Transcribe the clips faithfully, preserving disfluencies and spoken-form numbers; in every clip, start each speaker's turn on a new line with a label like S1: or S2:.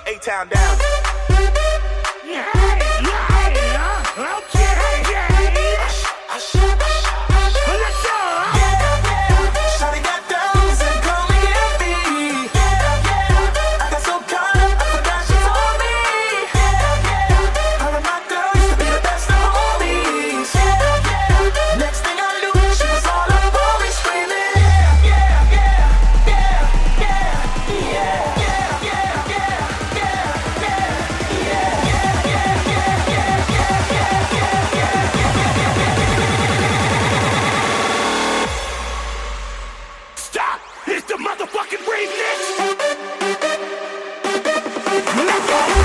S1: A-Town down.
S2: Yeah, yeah, yeah. Okay, yeah.
S1: Hush, hush, hush, hush.
S2: Let's go.
S1: Yeah, yeah. Shawty got those and come and get me. Yeah, yeah. I got so caught up, I forgot she told me. Yeah, yeah. All of my girls used to be the best of homies. Yeah, yeah. Next thing I knew, she was all up on me screaming. Yeah, yeah, yeah, yeah, yeah, yeah, yeah, yeah, yeah, yeah, yeah, yeah, yeah, yeah, yeah, yeah, yeah, yeah.
S2: Stop! It's the motherfucking remix! Let's go!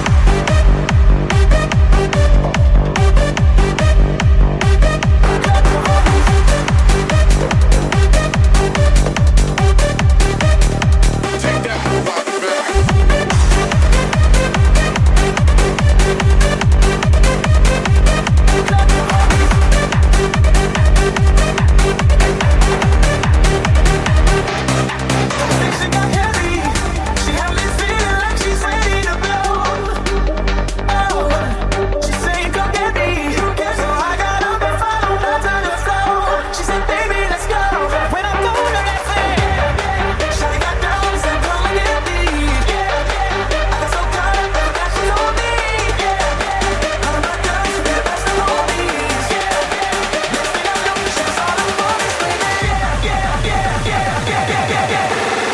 S1: She got heavy. She had me feeling like she's ready to blow. Oh, she said, "Come get me." So I got up and followed her to the floor. She said, "Baby, let's go." When I'm done, I got fed. Shawty got down, said, "Come and get me." I got so caught up, I forgot she told me. All of my girls used to be the best of homies. Next thing I knew, she was all up on me screaming. Yeah, yeah, yeah, yeah, yeah, yeah, yeah.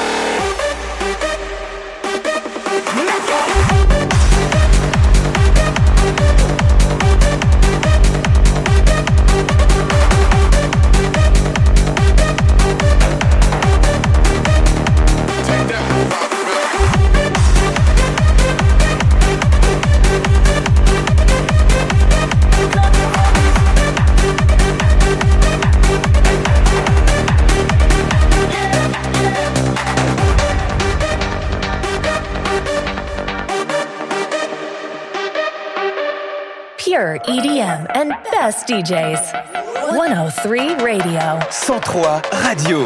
S2: Let's go!
S3: Pure E D M and best D Js. one oh three Radio.
S4: cent trois Radio.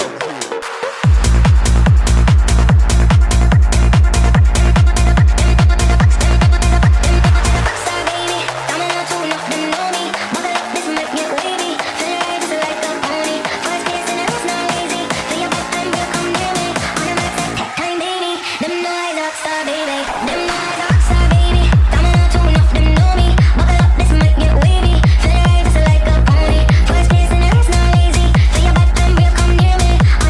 S5: First kiss and it's not easy. Feel your back and real, come near me.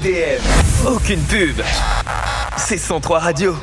S4: D M. Aucune pub. C'est cent trois Radio.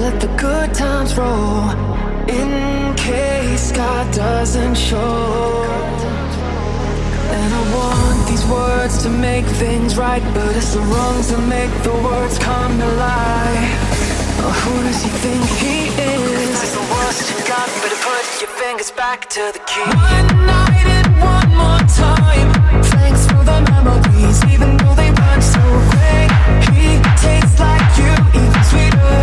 S1: let the good times roll in case God doesn't show. And I want these words to make things right, but it's the wrongs that make the words come to life. Oh, who does he think he is? It's the worst you got, better put your fingers back to the key. One night and one more time. Thanks for the memories, even though they weren't so great. He tastes like you, even sweeter.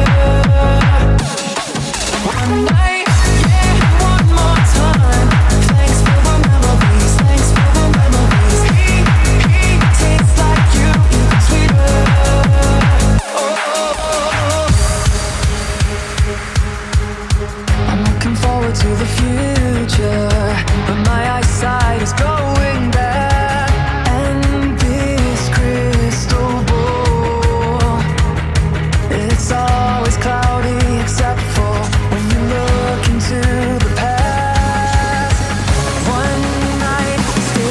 S1: One night, yeah, one more time. Thanks for the memories, thanks for the memories. He, he tastes like you, even sweeter. Oh, oh, oh. I'm looking forward to the future, but my eyesight is going back. And this crystal ball, it's always cloudy except for when you look into the past. One night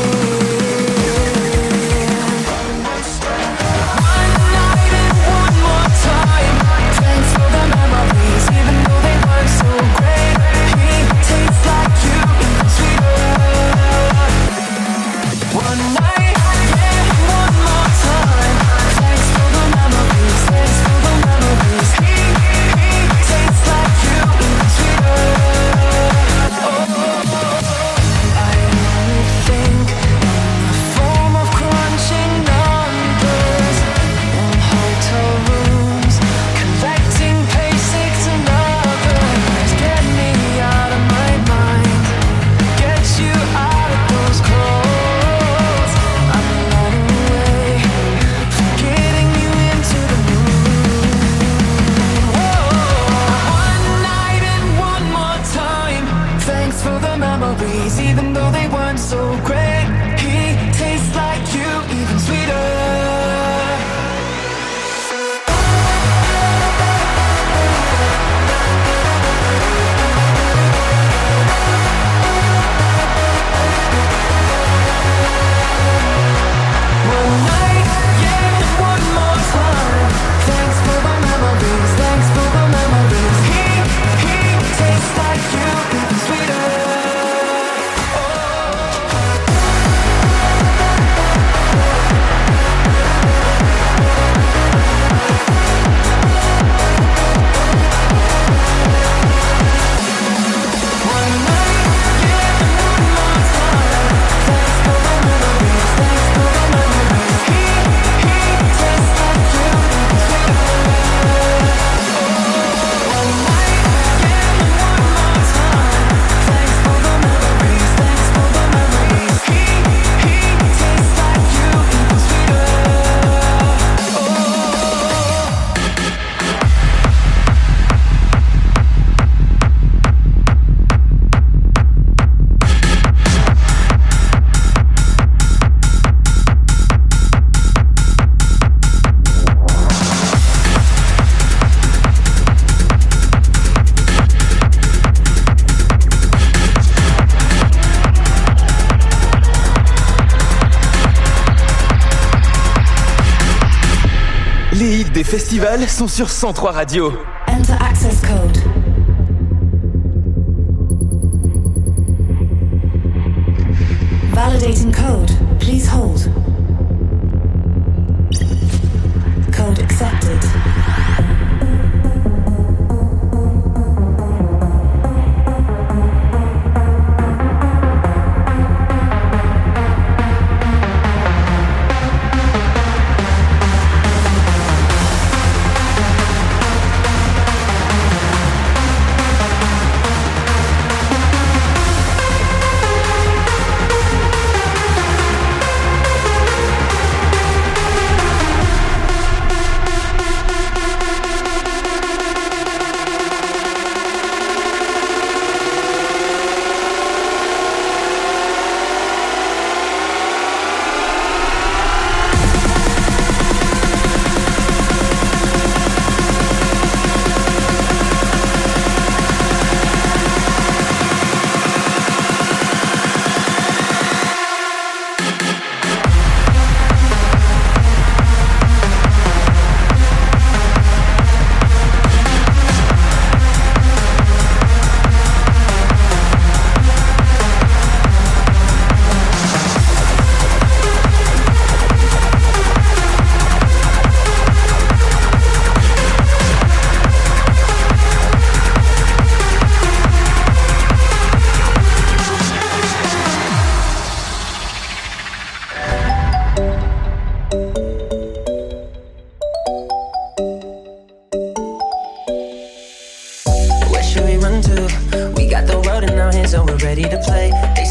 S1: stand, one night and one more time. Thanks for the memories, even though they weren't so great. He tastes like you, even sweeter. One night, yeah, one more time. Thanks for the memories, thanks for the memories. He, he tastes like you, even sweeter. Oh, oh, oh. I only think in the form of crunching numbers in hotel rooms, collecting basics and others. Get me out of my mind, get you out of those clothes. I'm running away, getting you into the mood. Whoa. One night and one more time. Thanks for the memories, even though they weren't so great. He tastes like you, even sweeter. One night, yeah, one more time. Thanks for the memories, thanks for the memories. He, he tastes like you, even sweeter. One night, yeah, one more time. Thanks for the memories, thanks for the memories. He, he tastes like you, even sweeter. One night, yeah, one more time. Thanks for the memories, thanks for the memories. He, he tastes like you, even sweeter.
S4: Les hits des festivals sont sur cent trois Radio.
S3: Enter access code. Validating code. Please hold. Code accepted.
S1: Oh,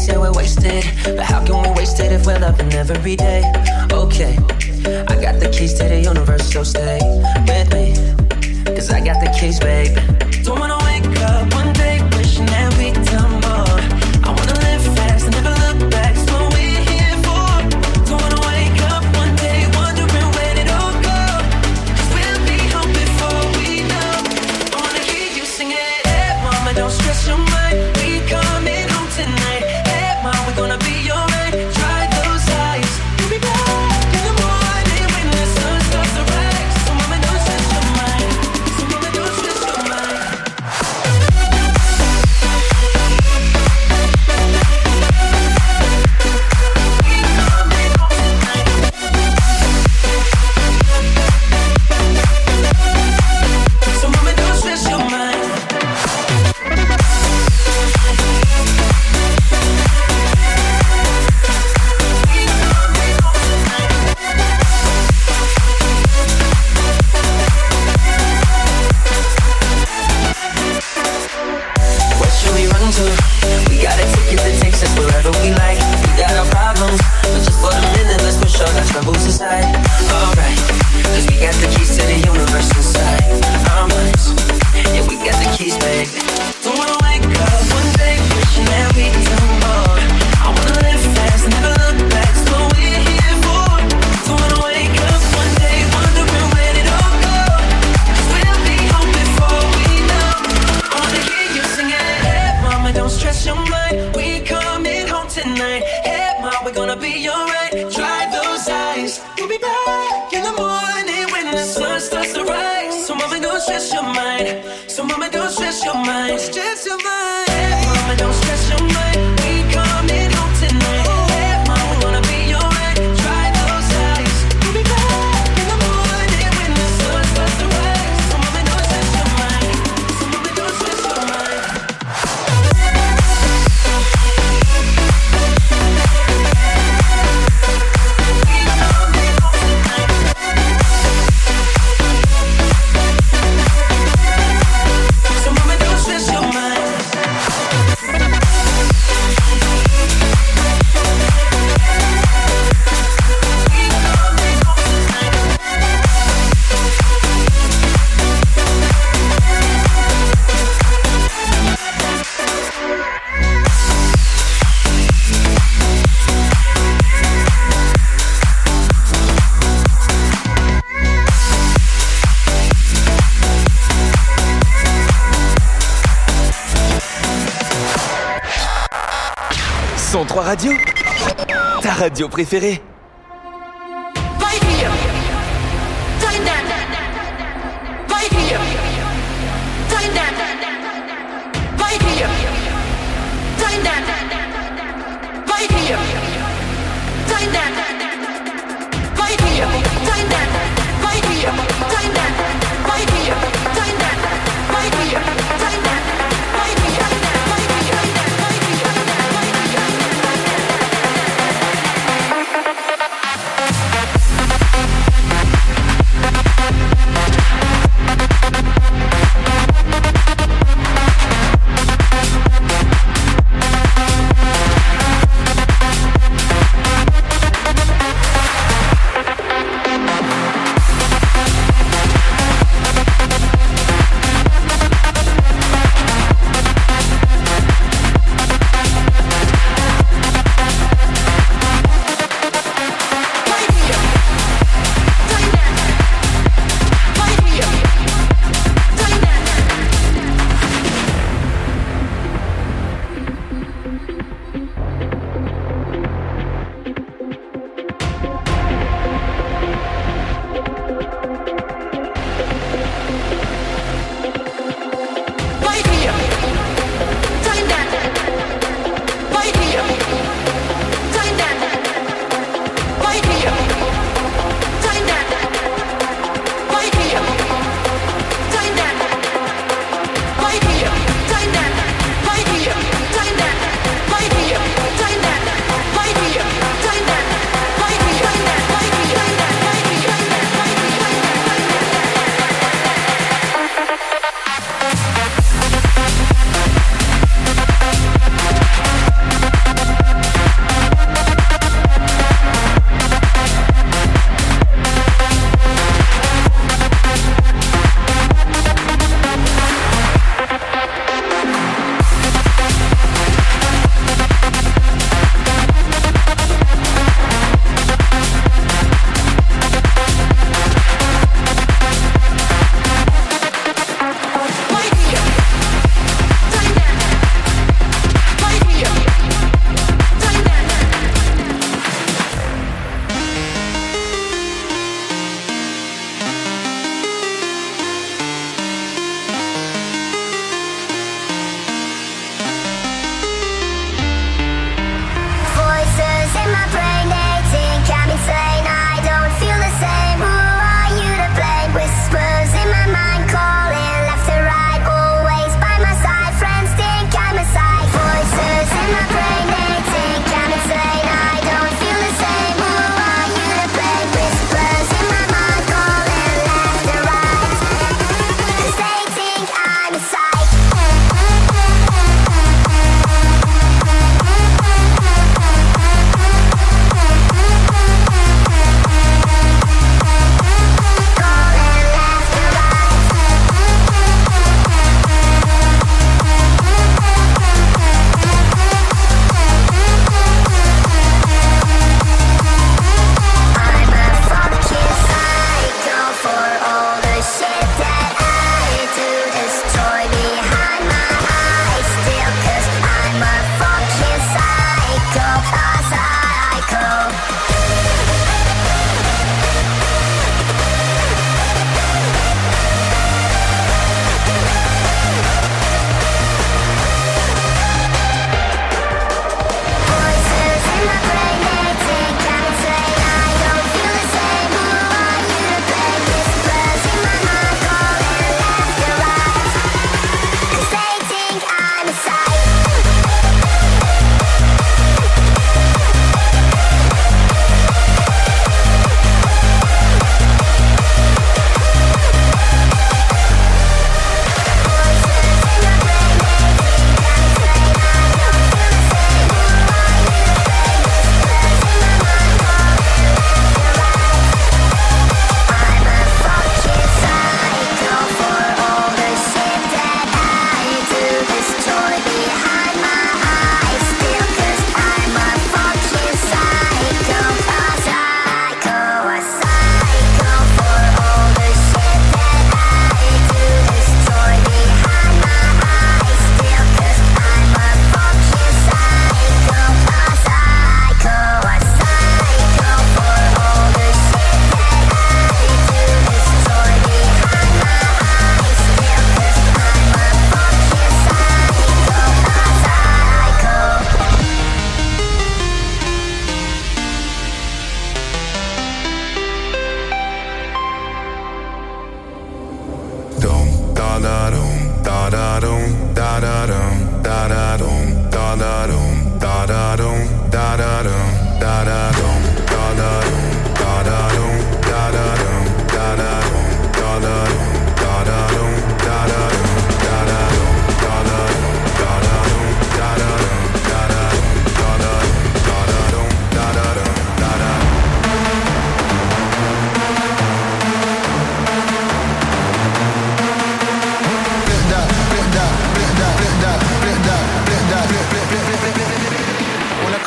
S5: say we're wasted, but how can we waste it if we're loving every day? Okay, I got the keys to the universe, so stay with me, cause I got the keys, babe. Don't wanna wake up one day wishing that we'd done more. I wanna live fast and never look back, it's what we're here for. Don't wanna wake up one day wondering where it all go, cause we'll be home before we know. I wanna hear you sing it. Hey mama, don't stress your mind, we coming home tonight. Hey mama, we're gonna be alright. Dry those eyes, we'll be back in the morning when the sun starts to rise. So mama, don't stress your mind, so mama, don't stress your mind. So mama, don't stress your mind. Where should we run to? We got a ticket that takes us wherever we like. We got our problems, but just for the minute, let's push all our troubles aside. Alright, cause we got the keys to the universe inside our minds. Yeah, we got the keys, babe. Don't wanna wake up one day wishing that we'd done more. I wanna live fast and never look back, it's what we're here for. Don't wanna wake up one day wondering where it all go, cause we'll be home before we know. I wanna hear you sing it. Hey mama, don't stress your mind, we coming home tonight. Hey mama, we're gonna be alright. Dry those eyes, we'll be back in the morning when the sun starts to rise. So mama, don't stress your mind, so mama, don't stress your mind, stress your mind. Hey mama, don't stress your mind, we coming home tonight. Hey mama, we're gonna be alright. Dry those eyes, we'll be back in the morning when the sun starts to rise. So mama, don't stress your mind, so mama, don't stress your mind. So mama, don't stress your mind.
S4: cent trois Radio, ta radio préférée.
S6: Right here. Time that. Right here. Time that. Right here. Time that. Right here. Time that. Right here. Time that. Right here. Time that. Right here. Time that. Right here. Time that. Right here.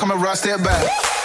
S7: come around, step back.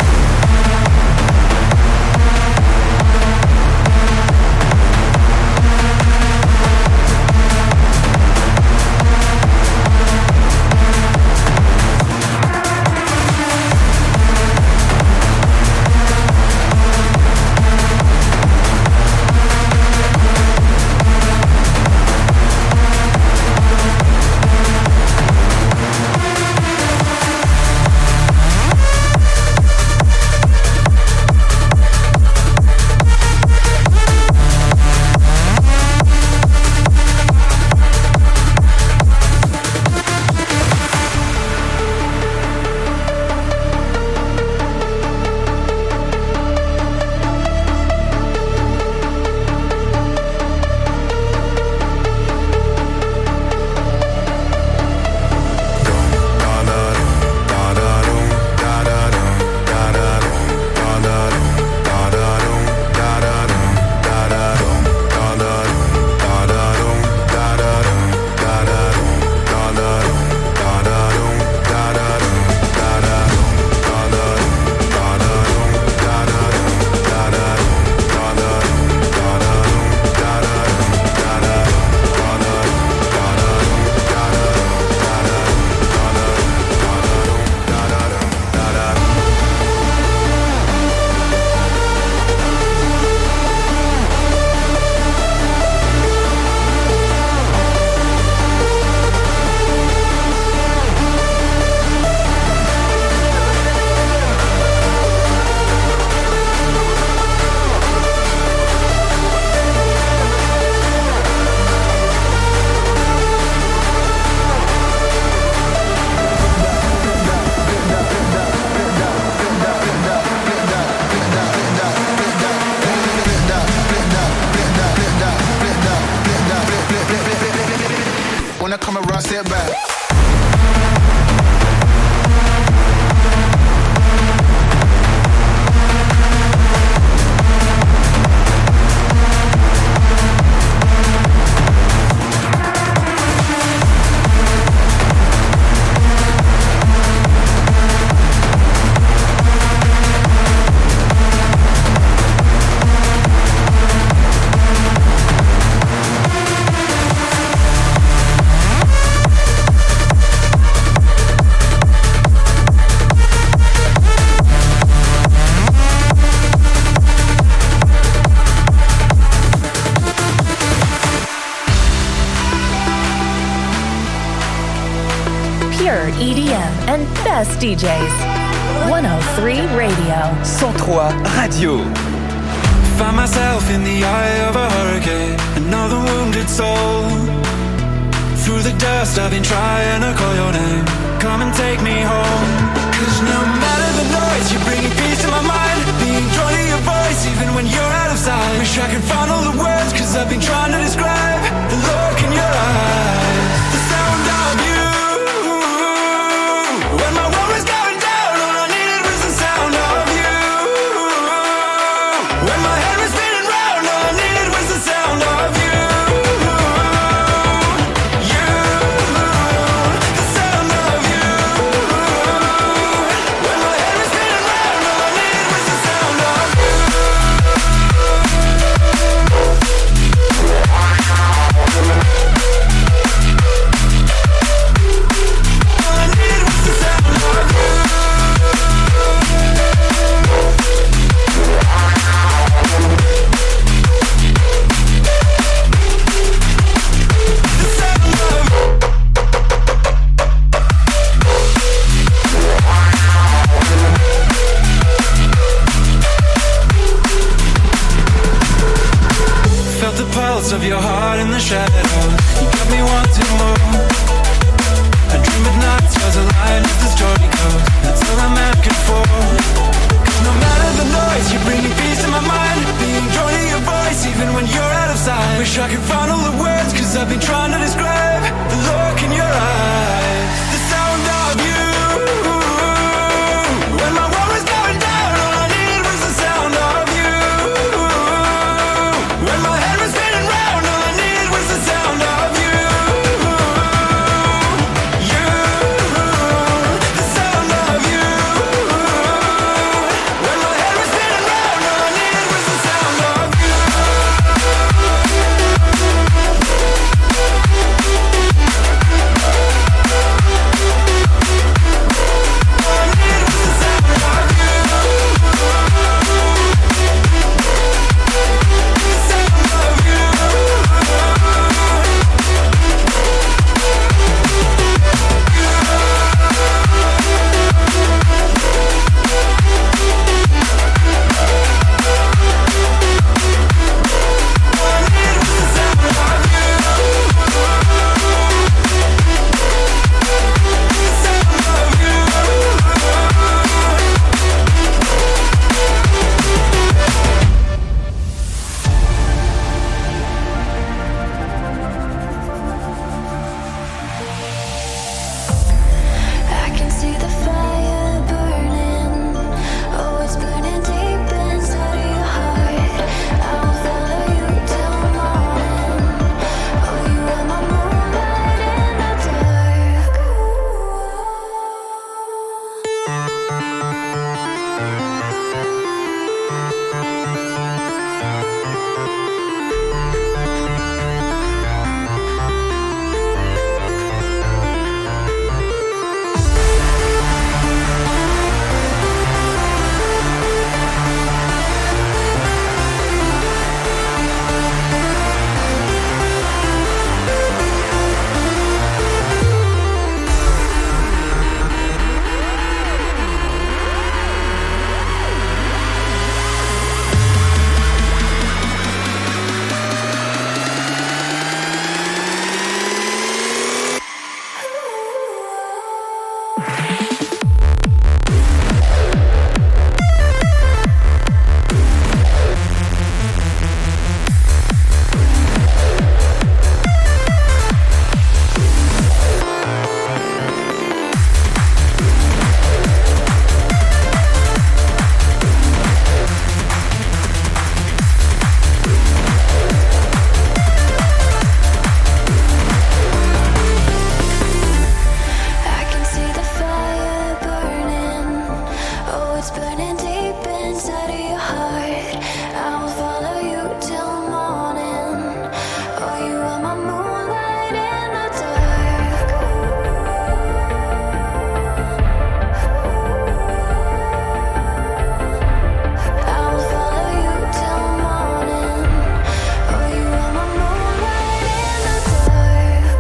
S3: E D M and best D Js. one oh three Radio.
S4: cent trois Radio.
S8: Find myself in the eye of a hurricane, another wounded soul. Through the dust I've been trying to call your name. Come and take me home. Cause no matter the noise, you're bringing peace to my mind. Being drawn to your voice even when you're out of sight. Wish I could find all the words, cause I've been trying to describe the look in your eyes, the sound of you. When my world was going down, all I needed was the sound of you. When my head was spinning round, all I needed was the sound of you. You, the sound of you. When my head was spinning round, all I needed was the sound of you. All I needed was the sound of you. The sound of you. Felt the pulse of your heart in the shadows. You got me wanting more. I dream at nights as a lion of the story goes. That's all I'm asking for. Cause no matter the noise, you're bringing peace to my mind. Being drawn to your voice even when you're out of sight. Wish I could find all the words, cause I've been trying to describe the look in your eyes, the sound of you. When my world was going down, all I needed was the sound of you. When my head was spinning round, all I needed was the sound of
S7: It's burning deep inside of your heart. I will follow you till morning. Oh, you are my moonlight in the dark. I will follow you till morning. Oh, you are my moonlight in the dark.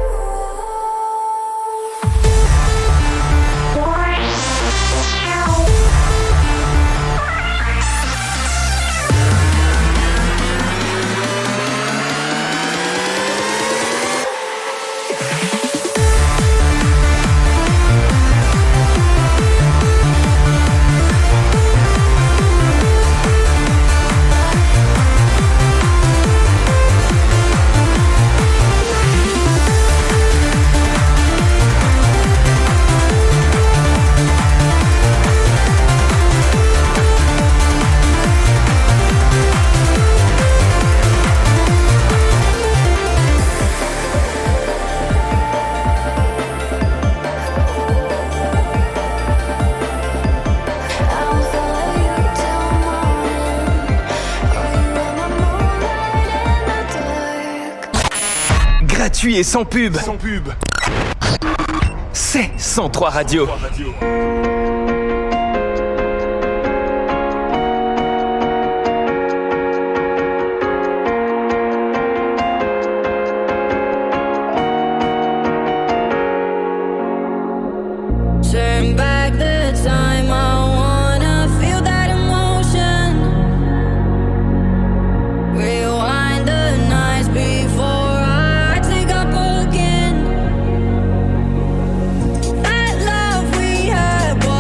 S4: Gratuit et sans pub. Sans pub. C'est cent trois Radio.
S7: Turn back the time, I wanna feel that emotion. Rewind the nights before I take up again. That love we had was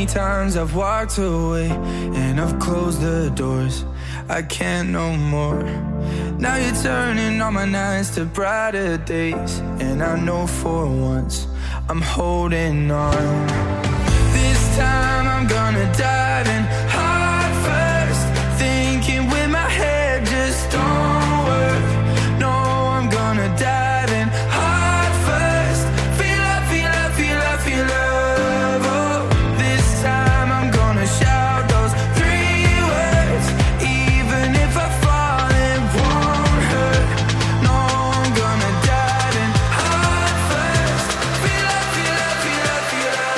S9: many times I've walked away and I've closed the doors. I can't no more. Now you're turning all my nights to brighter days, and I know for once I'm holding on. This time I'm gonna dive in heart first, thinking with my head just don't work. No, I'm gonna dive in heart first. Feel love, feel love, feel love, feel love. Oh, this time I'm gonna shout those three words, even if I fall it won't hurt. No, I'm gonna dive in heart first. Feel love, feel love, feel love, feel love.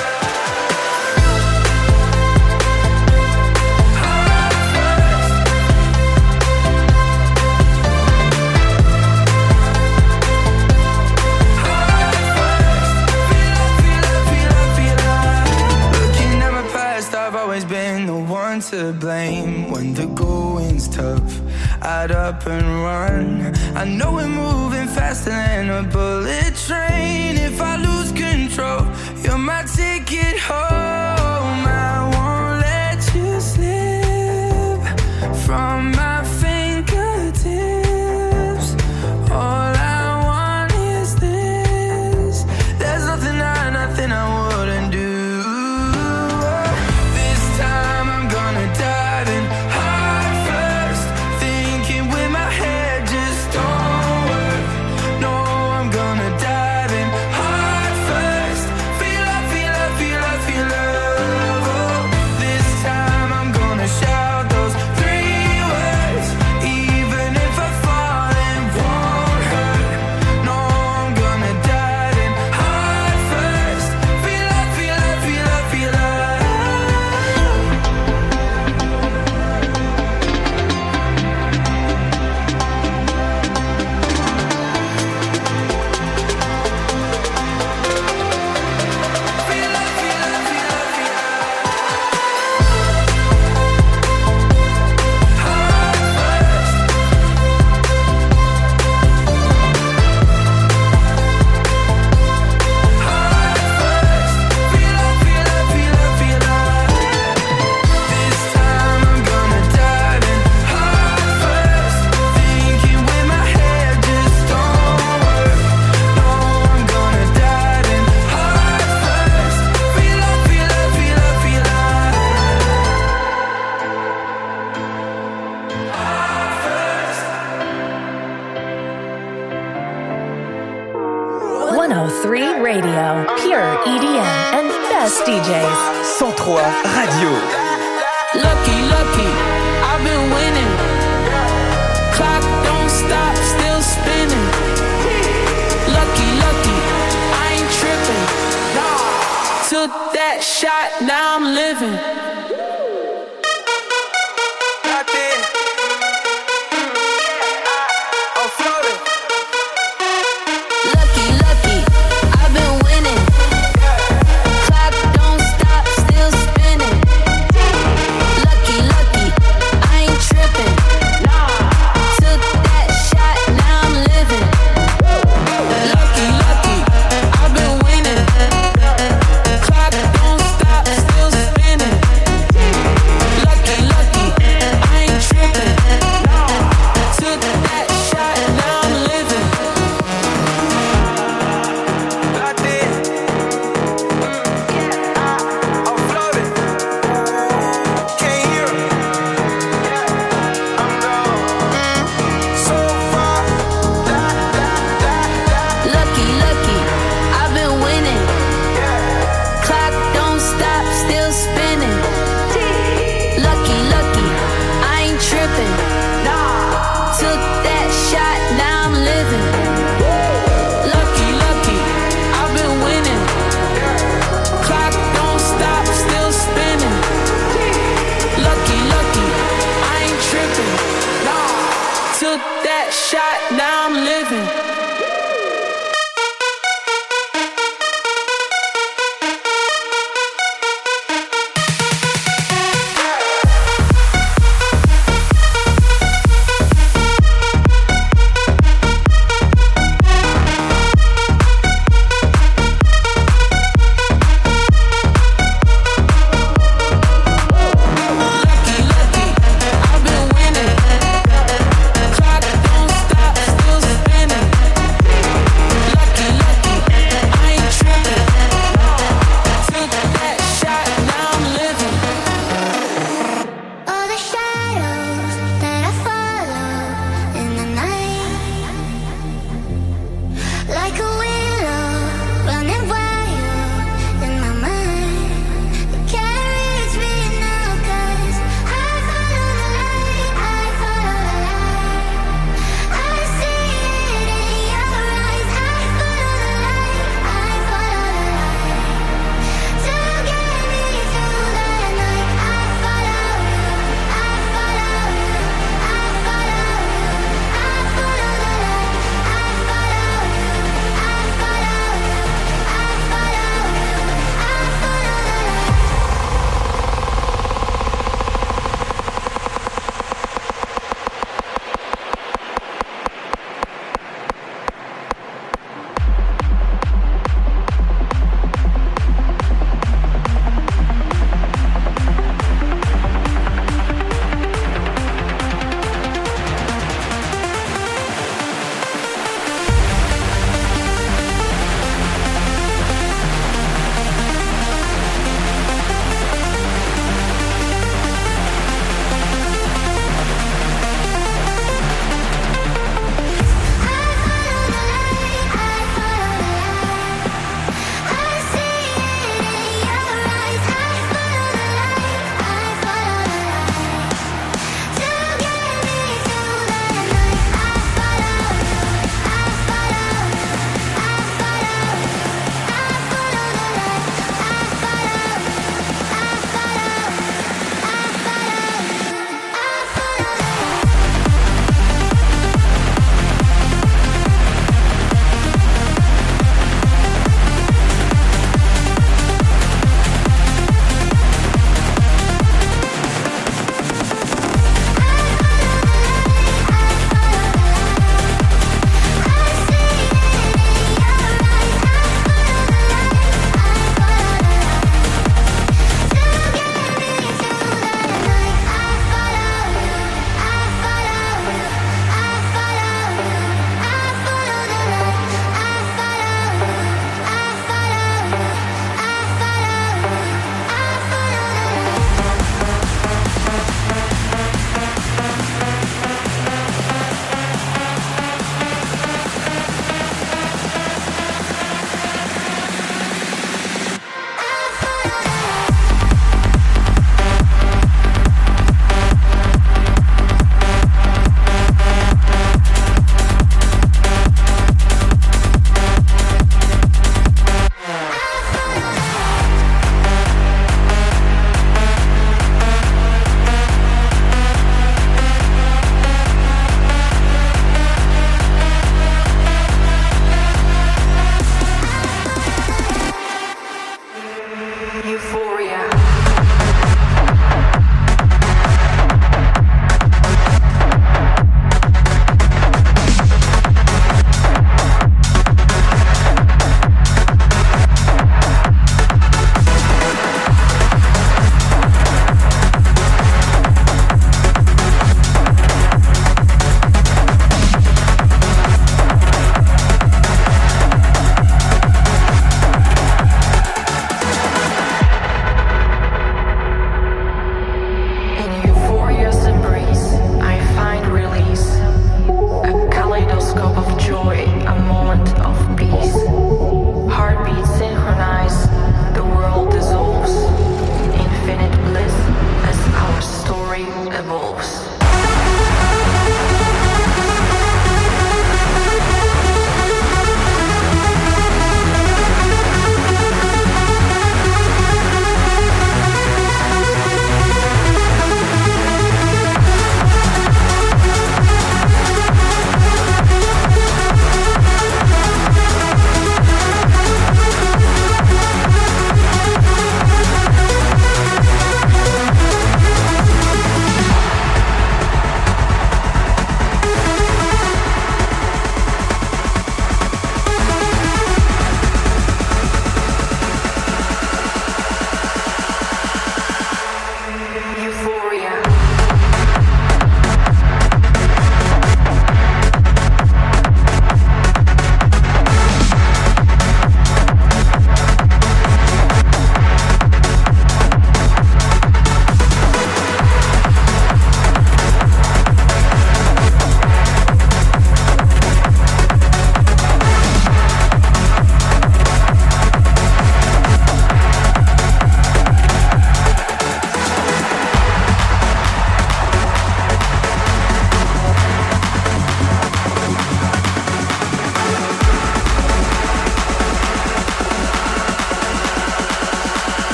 S9: I've always been the one to blame. When the going's tough, I'd up and run. I know we're moving faster than a bullet train. If I lose control, you're my ticket home. I won't let you slip from my fingertips. All I want is this. There's nothing I, nothing I wouldn't do.
S3: one oh three Radio, pure E D M and best D Js.
S4: cent trois Radio.
S6: Lucky, lucky, I've been winning. Clock don't stop, still spinning. Lucky, lucky, I ain't tripping. Took that shot, now I'm living.
S1: Clock don't stop, still spinning.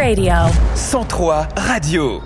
S3: Radio.
S4: cent trois Radio.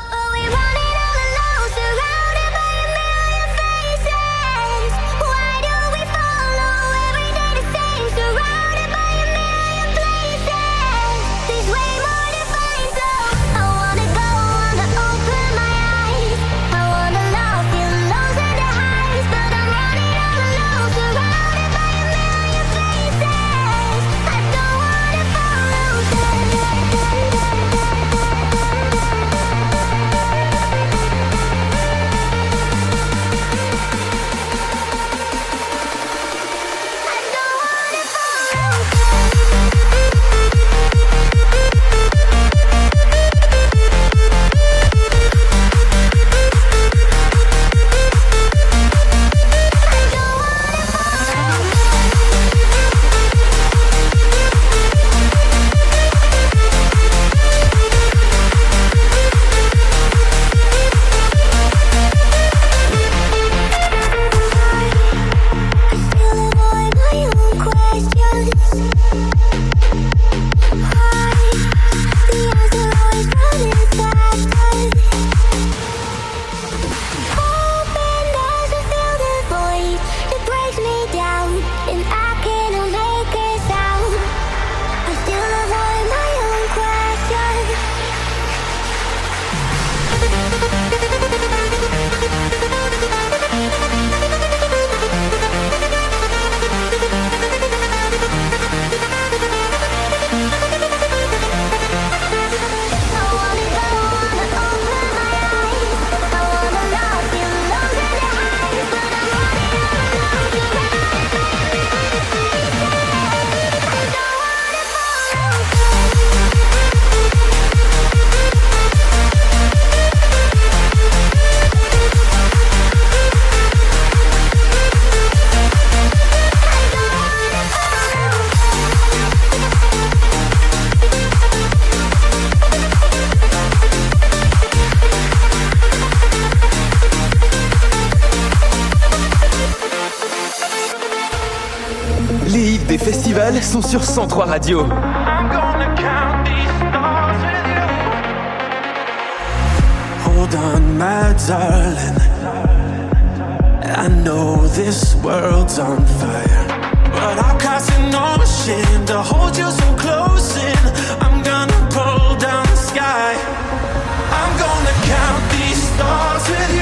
S4: Des festivals sont sur cent trois Radio.
S8: I'm gonna count these stars with you. Hold on, my darling. I know this world's on fire, but I'll cross an ocean to hold you so close in. I'm gonna pull down the sky. I'm gonna count these stars with you.